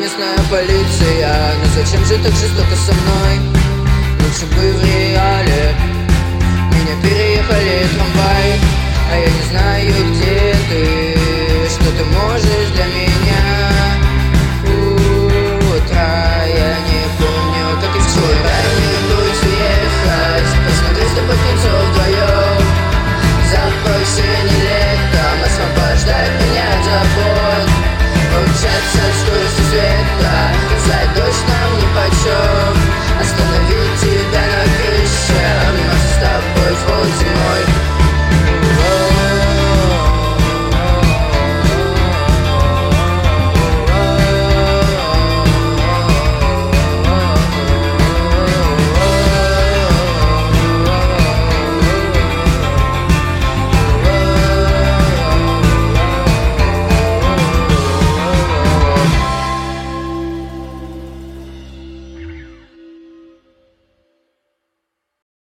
местная полиция. Но зачем же так жестоко со мной? Лучше бы в реале меня переехали трамвай. А я не знаю, где ты, что ты можешь для меня.